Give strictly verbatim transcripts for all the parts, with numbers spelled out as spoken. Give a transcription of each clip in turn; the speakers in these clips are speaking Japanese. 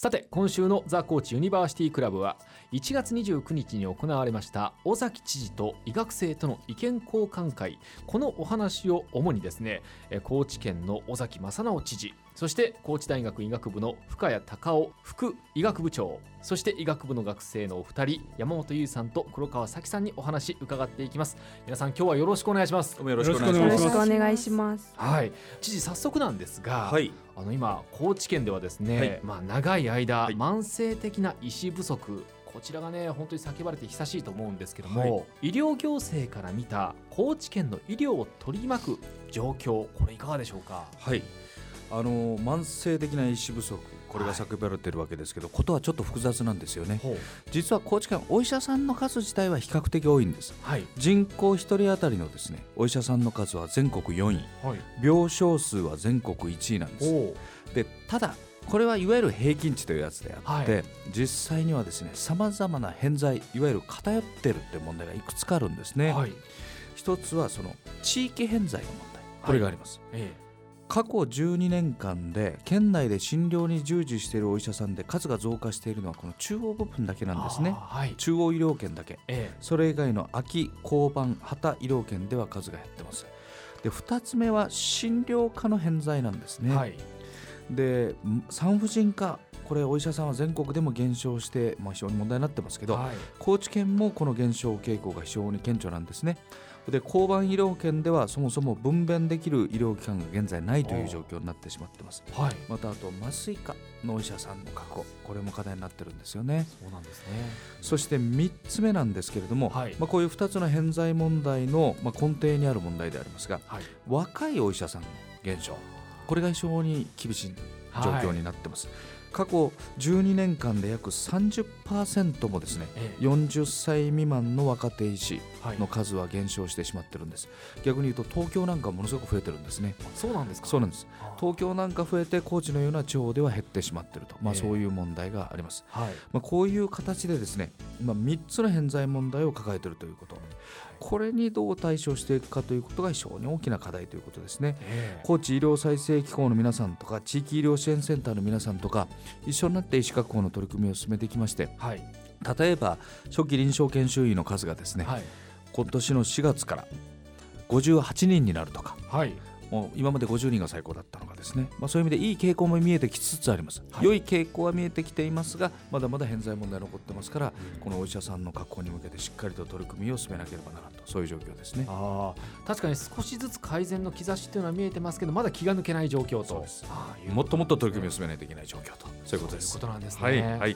さて今週のザ・コーチユニバーシティクラブはいちがつにじゅうくにちに行われました尾崎知事と医学生との意見交換会、このお話を主にですね、高知県の尾崎正直知事、そして高知大学医学部の深谷隆夫副医学部長、そして医学部の学生のお二人、山本優さんと黒川咲さんにお話伺っていきます。皆さん今日はよろしくお願いします。 どうもよろしくお願いします。 よろしくお願いします。 はい、知事早速なんですが、 はい、 あの今高知県ではですね、はい、まあ、長い間、はい、慢性的な医師不足、こちらがね本当に叫ばれて久しいと思うんですけども、はい、医療行政から見た高知県の医療を取り巻く状況、これいかがでしょうか。 はい、あの慢性的な医師不足、これが叫ばれているわけですけど、はい、ことはちょっと複雑なんですよね。実は高知県お医者さんの数自体は比較的多いんです、はい、人口ひとり当たりのですねお医者さんの数は全国よんい、はい、病床数は全国いちいなんです。でただこれはいわゆる平均値というやつであって、はい、実際にはですね様々な偏在、いわゆる偏っているという問題がいくつかあるんですね、はい、一つはその地域偏在の問題、これがあります、はい、ええ、過去じゅうにねんかんで県内で診療に従事しているお医者さんで数が増加しているのはこの中央部分だけなんですね、はい、中央医療圏だけ、ええ、それ以外の空き、交番、旗医療圏では数が減ってます。でふたつめは診療科の偏在なんですね、はい、で産婦人科、これお医者さんは全国でも減少して、まあ、非常に問題になってますけど、はい、高知県もこの減少傾向が非常に顕著なんですね。で交番医療圏ではそもそも分娩できる医療機関が現在ないという状況になってしまってます、はい、またあと麻酔科のお医者さんの確保、これも課題になってるんですよね。 そうなんですね。 そしてみっつめなんですけれども、はい、まあ、こういうふたつの偏在問題の、まあ、根底にある問題でありますが、はい、若いお医者さんの減少、これが非常に厳しい状況になってます、はい、過去じゅうにねんかんで約 さんじゅっパーセント もですね、ええ、よんじゅっさい未満の若手医師の数は減少してしまってるんです、はい、逆に言うと東京なんかものすごく増えてるんですね。 そうなんですか。 そうなんです。東京なんか増えて高知のような地方では減ってしまってると、まあ、そういう問題があります、えはい、まあ、こういう形でですね、まあ、みっつの偏在問題を抱えているということ、これにどう対処していくかということが非常に大きな課題ということですね、えー、高知医療再生機構の皆さんとか地域医療支援センターの皆さんとか一緒になって医師確保の取り組みを進めてきまして、はい、例えば初期臨床研修医の数がですね、はい、今年のしがつからごじゅうはちにんになるとか、はい、もう今までごじゅうにんが最高だったのがですね、まあ、そういう意味でいい傾向も見えてきつつあります、はい、良い傾向は見えてきていますが、まだまだ偏在問題残ってますから、うん、このお医者さんの確保に向けてしっかりと取り組みを進めなければならないと、そういう状況ですね。 あ、確かに少しずつ改善の兆しというのは見えてますけど、まだ気が抜けない状況と。 そうです。あ、もっともっと取り組みを進めないといけない状況と、そういうことです。 そういうことなんですね、 はいはい、 うん、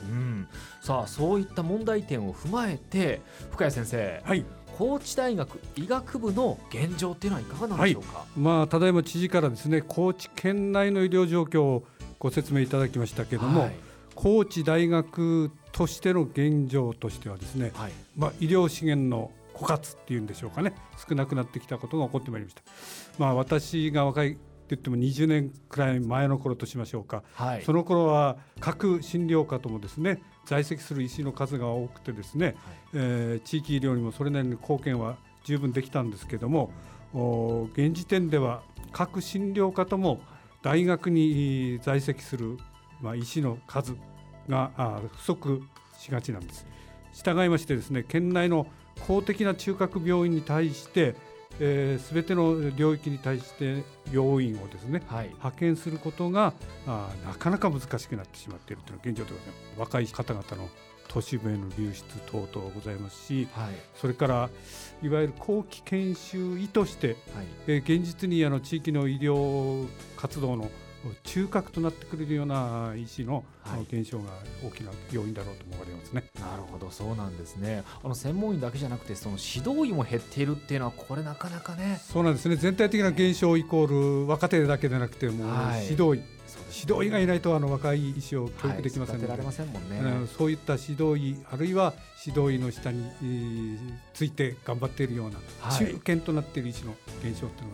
さあそういった問題点を踏まえて深谷先生、はい、高知大学医学部の現状っていうのはいかがなんでしょうか。はい、 まあ、ただいま知事からですね高知県内の医療状況をご説明いただきましたけれども、はい、高知大学としての現状としてはですね、はい、まあ、医療資源の枯渇っていうんでしょうかね、少なくなってきたことが起こってまいりました。まあ、私が若いって言ってもにじゅうねんくらい前の頃としましょうか、はい、その頃は各診療科ともですね在籍する医師の数が多くてですね、はい、えー、地域医療にもそれなりに貢献は十分できたんですけども、現時点では各診療科とも大学に在籍する、まあ、医師の数が不足しがちなんです。従いましてですね、県内の公的な中核病院に対してえー、全ての領域に対して病院をですね、はい、派遣することがあなかなか難しくなってしまっているというのが現状でございます。若い方々の都市部への流出等々ございますし、はい、それからいわゆる後期研修医として、はい、えー、現実にあの地域の医療活動の中核となってくれるような医師の減少が大きな要因だろうと思われますね。 なるほど、そうなんですね。あの専門医だけじゃなくてその指導医も減っているっていうのはこれなかなかね。 そうなんですね。全体的な減少イコール若手だけでなくてもう指導医、はい、指導医がいないとあの若い医師を教育できませんので、はい、育てられませんもんね。そういった指導医あるいは指導医の下について頑張っているような中堅となっている医師の減少というのが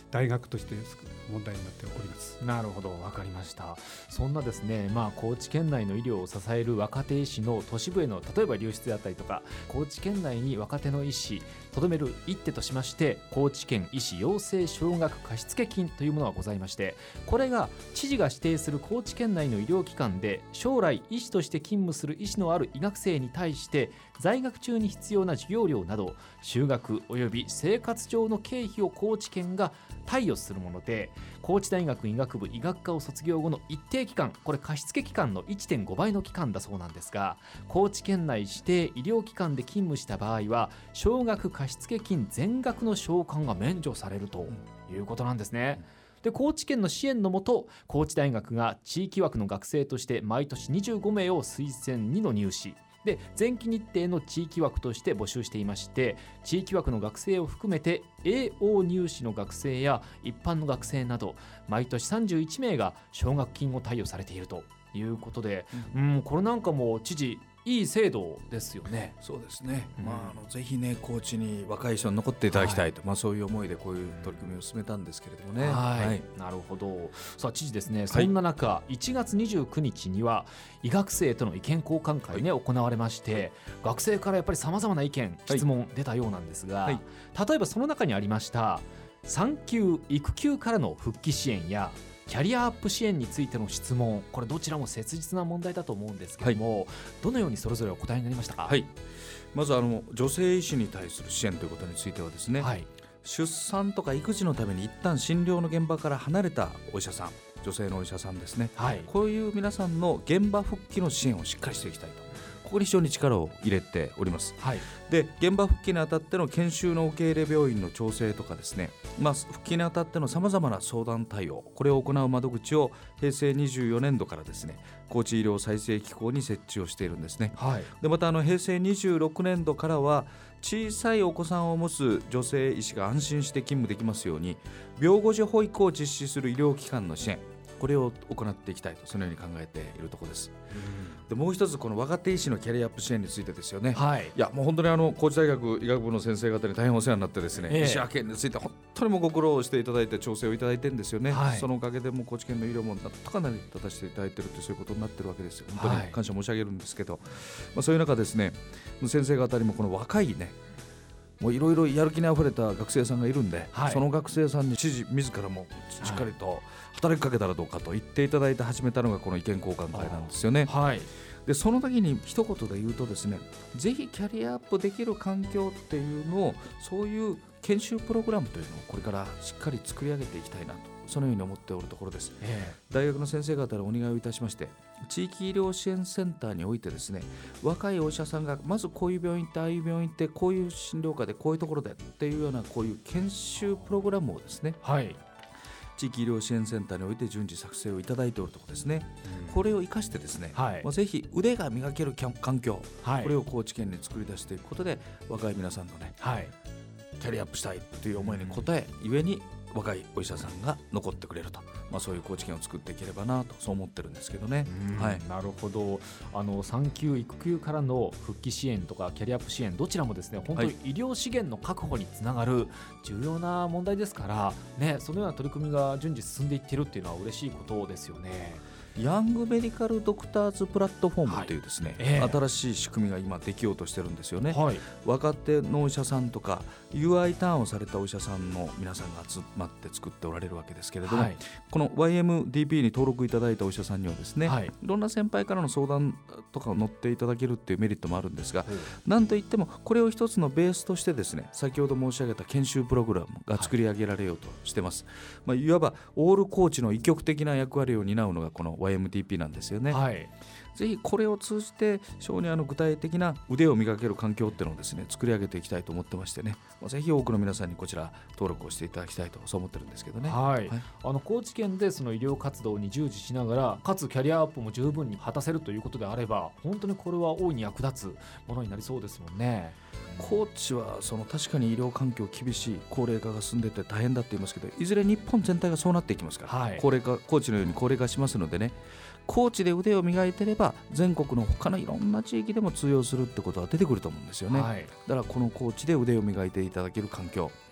大学として問題になっております。 なるほど、分かりました。そんなですね、まあ、高知県内の医療を支える若手医師の都市部への例えば流出であったりとか、高知県内に若手の医師とどめる一手としまして、高知県医師養成奨学貸付金というものがございまして、これが知事が指定する高知県内の医療機関で将来医師として勤務する意思のある医学生に対して在学中に必要な授業料など就学及び生活上の経費を高知県が貸与するもので、高知大学医学部医学科を卒業後の一定期間、これ貸付期間の いってんご 倍の期間だそうなんですが、高知県内指定医療機関で勤務した場合は奨学貸付金全額の償還が免除されるということなんですね。で、高知県の支援のもと、高知大学が地域枠の学生として毎年にじゅうごめいを推薦にの入試で、前期日程の地域枠として募集していまして、地域枠の学生を含めて エーオー 入試の学生や一般の学生など毎年さんじゅういちめいが奨学金を貸与されているということで、うん、うんこれなんかも知事いい制度ですよね。 そうですね、うん、まあ、あのぜひね高知に若い人に残っていただきたいと、はい、まあ、そういう思いでこういう取り組みを進めたんですけれどもね。 はい、はい、なるほど。さあ知事ですね、そんな中、はい、いちがつにじゅうくにちには医学生との意見交換会ね、はい、行われまして、学生からやっぱりさまざまな意見質問出たようなんですが、はい、例えばその中にありました産休育休からの復帰支援やキャリアアップ支援についての質問、これどちらも切実な問題だと思うんですけども、はい、どのようにそれぞれお答えになりましたか。 はい、まずあの女性医師に対する支援ということについてはですね、はい、出産とか育児のために一旦診療の現場から離れたお医者さん、女性のお医者さんですね、はい、こういう皆さんの現場復帰の支援をしっかりしていきたいと、ここに非常に力を入れております。はい、で現場復帰にあたっての研修の受け入れ病院の調整とかですね、まあ、復帰にあたってのさまざまな相談対応、これを行う窓口をへいせいにじゅうよねんどからですね高知医療再生機構に設置をしているんですね。はい、でまたあのへいせいにじゅうろくねんどからは小さいお子さんを持つ女性医師が安心して勤務できますように病後児保育を実施する医療機関の支援、これを行っていきたいと、そのように考えているところです。でもう一つ、この若手医師のキャリアアップ支援についてですよね。はい、いやもう本当にあの高知大学医学部の先生方に大変お世話になってですね、えー、医師派遣について本当にもご苦労していただいて調整をいただいてるんですよね。はい、そのおかげでもう高知県の医療もなんとか成り立たせていただいているというそういうことになっているわけですよ。本当に感謝申し上げるんですけど、はい、まあ、そういう中ですね、先生方にもこの若いね、もういろいろやる気にあふれた学生さんがいるんで、はい、その学生さんに知事自らもしっかりと働きかけたらどうかと言っていただいて始めたのがこの意見交換会なんですよね。はい、でその時に一言で言うとですね、ぜひキャリアアップできる環境っていうのを、そういう研修プログラムというのをこれからしっかり作り上げていきたいなと、そのように思っておるところです。えー、大学の先生方にお願いをいたしまして、地域医療支援センターにおいてですね、若いお医者さんがまずこういう病院ってああいう病院ってこういう診療科でこういうところでっていうようなこういう研修プログラムをですね、はい、地域医療支援センターにおいて順次作成をいただいておるところですね。うん、これを生かしてですね、はい、まあ、ぜひ腕が磨ける環境、はい、これを高知県に作り出していくことで若い皆さんのね、はい、キャリアアップしたいという思いに応え、うん、ゆえに若いお医者さんが残ってくれると、まあ、そういう高知県を作っていければなと、そう思ってるんですけどね。 はい、なるほど。あの産休育休からの復帰支援とかキャリアアップ支援、どちらもですね本当に医療資源の確保につながる重要な問題ですから、ね、そのような取り組みが順次進んでいっているっていうのは嬉しいことですよね。 ヤングメディカルドクターズプラットフォームというですね、はい、えー、新しい仕組みが今できようとしてるんですよね。はい、若手のお医者さんとか ユーアイ ターンをされたお医者さんの皆さんが集まって作っておられるわけですけれども、はい、この ワイエムディーピー に登録いただいたお医者さんにはですね、はい、いろんな先輩からの相談とかを乗っていただけるっていうメリットもあるんですが、なんといってもこれを一つのベースとしてですね、先ほど申し上げた研修プログラムが作り上げられようとしてます。はい、まあ、いわばオールコーチの医局的な役割を担うのがこの ワイエムディーピー なんですよね。はい、ぜひこれを通じて非常にあの具体的な腕を磨ける環境っていうのをですね作り上げていきたいと思ってましてね、ぜひ多くの皆さんにこちら登録をしていただきたいとそう思ってるんですけどね。 はい、はい、あの高知県でその医療活動に従事しながらかつキャリアアップも十分に果たせるということであれば、本当にこれは大いに役立つものになりそうですもんね。 高知はその確かに医療環境厳しい、高齢化が進んでて大変だって言いますけど、いずれ日本全体がそうなっていきますから、はい、高齢化、高知のように高齢化しますのでね、高知で腕を磨いてれば全国の他のいろんな地域でも通用するってことは出てくると思うんですよね。はい、だからこの高知で腕を磨いていただける環境、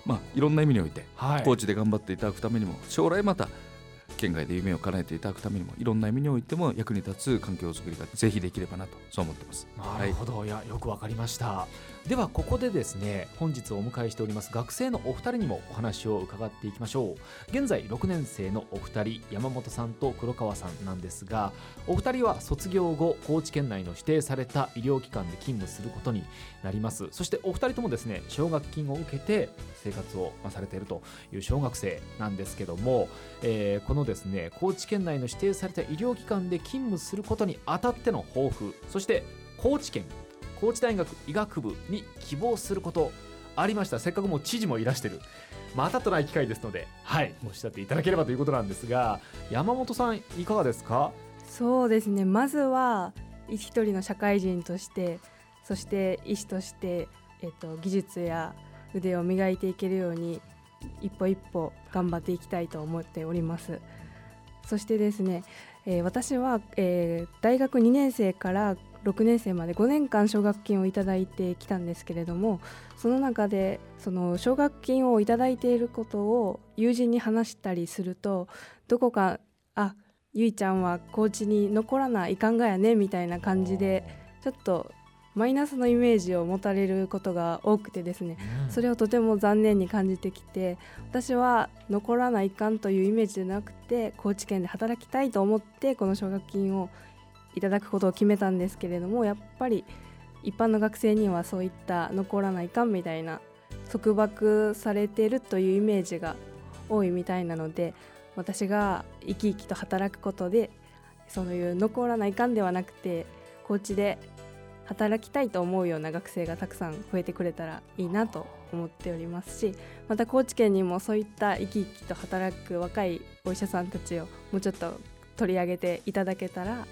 まあ、いろんな意味において、 はい、 高知で頑張っていただくためにも、将来また県外で夢を叶えていただくためにも、いろんな意味においても役に立つ環境づくりがぜひできればなと、そう思ってます。 なるほど、はい、いやよくわかりました。ではここでですね、本日お迎えしております学生のお二人にもお話を伺っていきましょう。現在ろくねん生のお二人、山本さんと黒川さんなんですが、お二人は卒業後高知県内の指定された医療機関で勤務することになります。そしてお二人ともですね、奨学金を受けて生活をされているという小学生なんですけども、えー、このですね、高知県内の指定された医療機関で勤務することにあたっての抱負、そして高知県高知大学医学部に希望することありました。せっかくもう知事もいらしてる、またとない機会ですので、はい、おっしゃっていただければということなんですが、山本さんいかがですか？ そうですね、まずは一人の社会人として、そして医師として、えっと、技術や腕を磨いていけるように一歩一歩頑張っていきたいと思っております。そしてですね、えー、私は、えー、大学にねん生からろくねん生までごねんかん奨学金をいただいてきたんですけれども、その中でその奨学金をいただいていることを友人に話したりすると、どこかあゆいちゃんは高知に残らないかんがやねみたいな感じで、ちょっとマイナスのイメージを持たれることが多くてですね、うん、それをとても残念に感じてきて、私は残らないかんというイメージでなくて、高知県で働きたいと思ってこの奨学金をいただくことを決めたんですけれども、やっぱり一般の学生にはそういった残らないかんみたいな束縛されているというイメージが多いみたいなので、私が生き生きと働くことで、そういう残らないかんではなくて高知で働きたいと思うような学生がたくさん増えてくれたらいいなと思っておりますし、また高知県にもそういった生き生きと働く若いお医者さんたちをもうちょっと取り上げていただけたら、うん、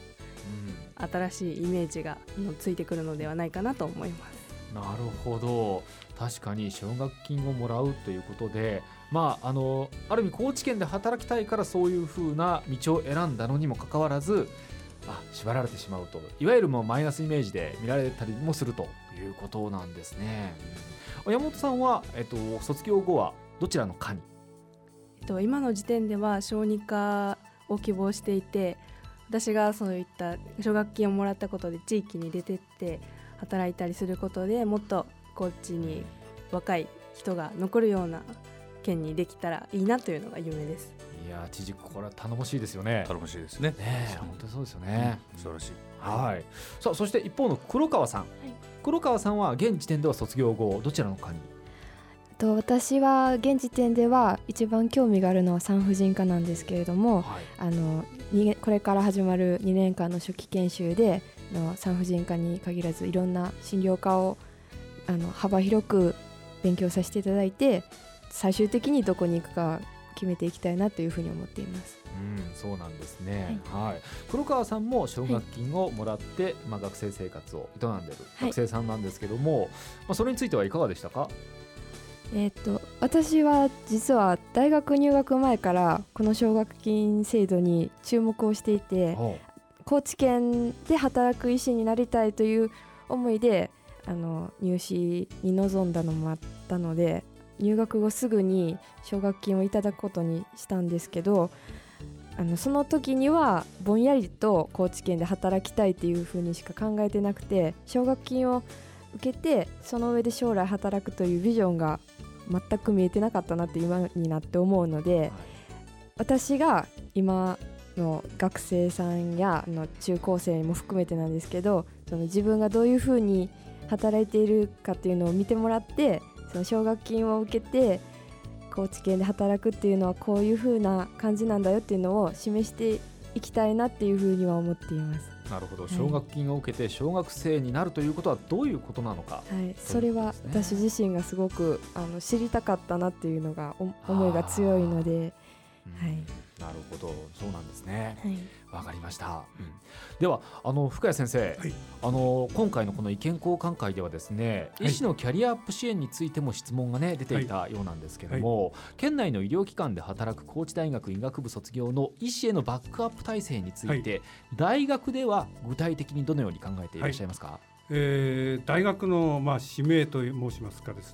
新しいイメージがついてくるのではないかなと思います。 なるほど、確かに奨学金をもらうということで、まあ、あのある意味高知県で働きたいからそういう風な道を選んだのにもかかわらず、あ縛られてしまうと、いわゆるもうマイナスイメージで見られたりもするということなんですね。山本さんは、えっと、卒業後はどちらの科に？ えっと、今の時点では小児科を希望していて、私がそういった奨学金をもらったことで地域に出てって働いたりすることで、もっと高知に若い人が残るような県にできたらいいなというのが夢です。 いや知事、これは頼もしいですよね。 頼もしいですね。 ね、本当にそうですよね、 うん、素晴らしい。 はい。さあ、そして一方の黒川さん、はい、黒川さんは現時点では卒業後どちらの科に？ と私は現時点では一番興味があるのは産婦人科なんですけれども、はい、あのこれから始まるにねんかんの初期研修での産婦人科に限らずいろんな診療科をあの幅広く勉強させていただいて、最終的にどこに行くか決めていきたいなというふうに思っています。 うん、そうなんですね、はいはい、黒川さんも奨学金をもらって、はい、まあ、学生生活を営んでいる学生さんなんですけども、はい、まあ、それについてはいかがでしたか？ えー、と私は実は大学入学前からこの奨学金制度に注目をしていて、高知県で働く医師になりたいという思いであの入試に臨んだのもあったので、入学後すぐに奨学金をいただくことにしたんですけど、あのその時にはぼんやりと高知県で働きたいっていうふうにしか考えてなくて、奨学金を受けてその上で将来働くというビジョンが全く見えてなかったなって今になって思うので、私が今の学生さんやの中高生も含めてなんですけど、その自分がどういうふうに働いているかっていうのを見てもらって、その奨学金を受けて高知県で働くっていうのはこういう風な感じなんだよっていうのを示していきたいなっていうふうには思っています。 なるほど、奨学金を受けて小学生になるということはどういうことなのか、 はい、それは私自身がすごくあの知りたかったなっていうのが思いが強いので、はい、 なるほど、そうなんですね。わ、はい、かりました、うん、ではあの深谷先生、はい、あの今回のこの意見交換会ではですね、はい、医師のキャリアアップ支援についても質問が、ね、出ていたようなんですけども、はい、県内の医療機関で働く高知大学医学部卒業の医師へのバックアップ体制について、はい、大学では具体的にどのように考えていらっしゃいますか？はい、 えー、大学の、まあ、使命と申しますかですね、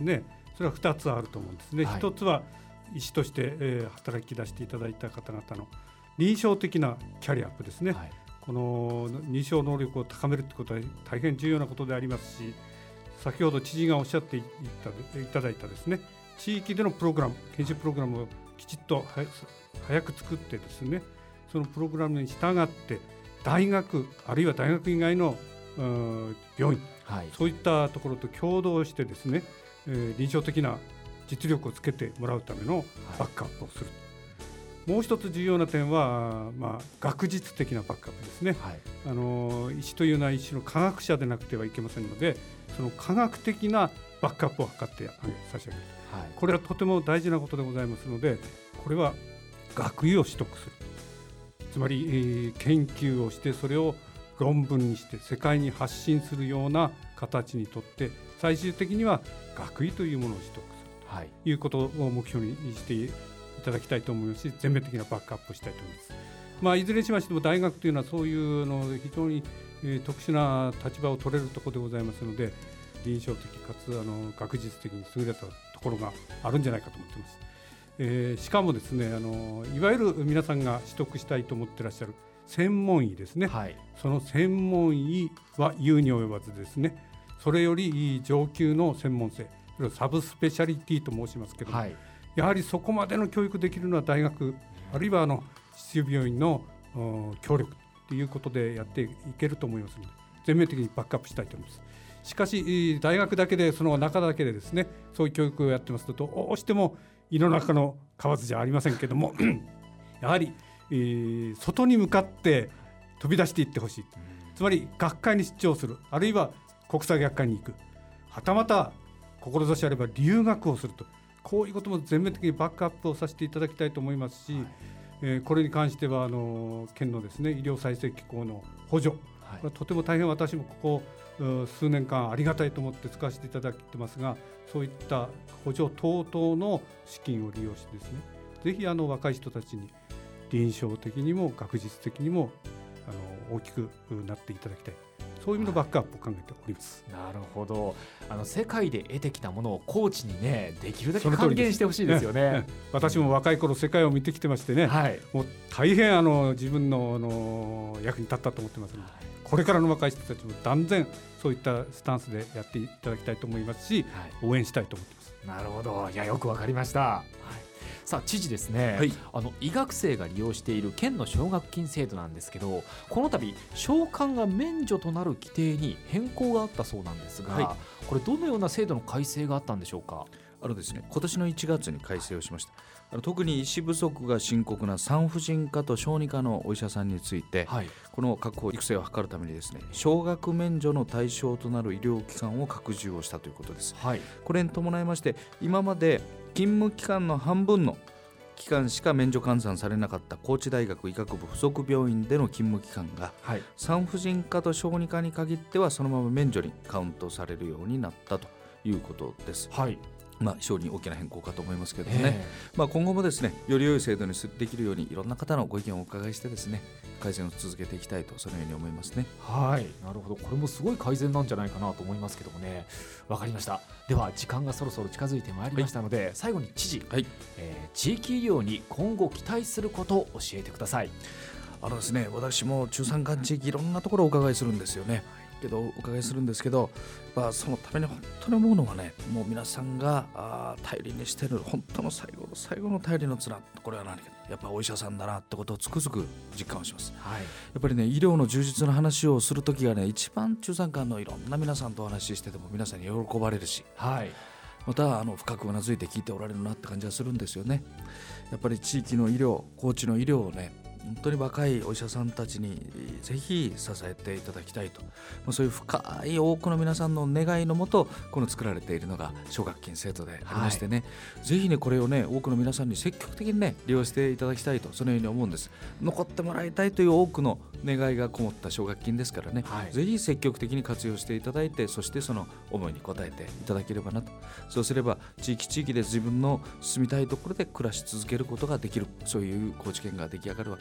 それはふたつあると思うんですね。 はい、 ひとつは医師として、えー、働き出していただいた方々の臨床的なキャリアアップですね、はい、この認証能力を高めるということは大変重要なことでありますし、先ほど知事がおっしゃっていた、いただいたですね、地域でのプログラム、研修プログラムをきちっと早く作ってですね、そのプログラムに従って大学あるいは大学以外の病院、はい、そういったところと共同してですね、えー、臨床的な実力をつけてもらうためのバックアップをする、はい、もう一つ重要な点は、まあ、学術的なバックアップですね、はい、あの医師というのは一種の科学者でなくてはいけませんので、その科学的なバックアップを図って差し上げる、はい、これはとても大事なことでございますので、これは学位を取得する、つまり、えー、研究をしてそれを論文にして世界に発信するような形にとって、最終的には学位というものを取得する、はい、ということを目標にしていただきたいと思いますし、全面的なバックアップをしたいと思います。まあ、いずれにしましても大学というのはそういうの非常に、えー、特殊な立場を取れるところでございますので、臨床的かつあの学術的に優れたところがあるんじゃないかと思っています。えー、しかもですね、あのいわゆる皆さんが取得したいと思っていらっしゃる専門医ですね、はい、その専門医は言うに及ばずですね、それより上級の専門性、それをサブスペシャリティと申しますけども、はい、やはりそこまでの教育できるのは大学、あるいはあの実習病院の協力ということでやっていけると思いますので、全面的にバックアップしたいと思います。しかし大学だけで、その中だけでですね、そういう教育をやってますと、どうしても胃の中の蛙じゃありませんけどもやはり、えー、外に向かって飛び出していってほしい、つまり学会に出張する、あるいは国際学会に行く、はたまた志あれば留学をすると、こういうことも全面的にバックアップをさせていただきたいと思いますし、はい、えー、これに関してはあの県のですね、医療再生機構の補助、はい、とても大変私もここ数年間ありがたいと思って使わせていただいてますが、そういった補助等々の資金を利用してですね、ぜひあの若い人たちに臨床的にも学術的にもあの大きくなっていただきたい、そういう意味のバックアップを考えております。 なるほど。あの世界で得てきたものを高知にね、できるだけ還元してほしいですよね。ね、 私も若い頃世界を見てきてましてね、はい、もう大変あの自分 の, あの役に立ったと思ってますので、はい、これからの若い人たちも断然そういったスタンスでやっていただきたいと思いますし、はい、応援したいと思ってます。 なるほど。いや、よくわかりました。はい、さあ知事ですね、はい、あの医学生が利用している県の奨学金制度なんですけど、この度償還が免除となる規定に変更があったそうなんですが、はい、これどのような制度の改正があったんでしょうか。 あのですね、今年のいちがつに改正をしました。あの特に医師不足が深刻な産婦人科と小児科のお医者さんについて、はい、この確保育成を図るためにですね、奨学免除の対象となる医療機関を拡充をしたということです。はい、これに伴いまして、今まで勤務期間の半分の期間しか免除換算されなかった高知大学医学部附属病院での勤務期間が、はい、産婦人科と小児科に限ってはそのまま免除にカウントされるようになったということです。はい、まあ、非常に大きな変更かと思いますけどね、まあ、今後もですね、より良い制度にできるようにいろんな方のご意見をお伺いしてですね、改善を続けていきたいと、そのように思いますね。 はい、なるほど。これもすごい改善なんじゃないかなと思いますけどもね。わかりました。では時間がそろそろ近づいてまいりましたので、はい、最後に知事、はい、えー、地域医療に今後期待することを教えてください。 あのですね、私も中山間地域いろんなところをお伺いするんですよね。けどお伺いするんですけど、まあ、そのために本当に思うのはね、もう皆さんがあ頼りにしている本当の最後の最後の頼りの綱、これは何か、やっぱお医者さんだなってことをつくづく実感をします。はい、やっぱりね、医療の充実の話をするときがね、一番中山間のいろんな皆さんとお話ししてても皆さんに喜ばれるし、はい、またあの深くうなずいて聞いておられるなって感じがするんですよね。やっぱり地域の医療、高知の医療をね、本当に若いお医者さんたちにぜひ支えていただきたいと、そういう深い多くの皆さんの願いのもと、この作られているのが奨学金制度でありましてね、はい、ぜひね、これをね、多くの皆さんに積極的にね、利用していただきたいと、そのように思うんです。残ってもらいたいという多くの願いがこもった奨学金ですからね、はい、ぜひ積極的に活用していただいて、そしてその思いに応えていただければなと。そうすれば地域地域で自分の住みたいところで暮らし続けることができる、そういう高知県が出来上がるわけ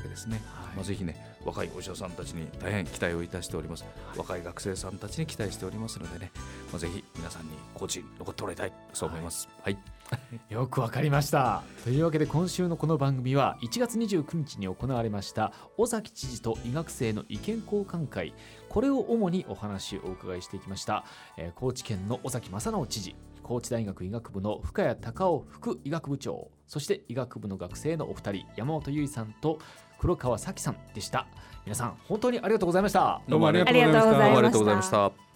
ですね、はい、まあ、ぜひね若いお医者さんたちに大変期待をいたしております、はい、若い学生さんたちに期待しておりますのでね、まあ、ぜひ皆さんに高知に残ってもらいたいそう思います、はいはい、よくわかりました。というわけで今週のこの番組はいちがつにじゅうくにちに行われました尾崎知事と医学生の意見交換会、これを主にお話をお伺いしていきました、えー、高知県の尾崎正直知事、高知大学医学部の深谷隆夫副医学部長、そして医学部の学生のお二人、山本優衣さんと黒川咲さんでした。皆さん本当にありがとうございました。 どうもありがとうございました。 どうもありがとうございました。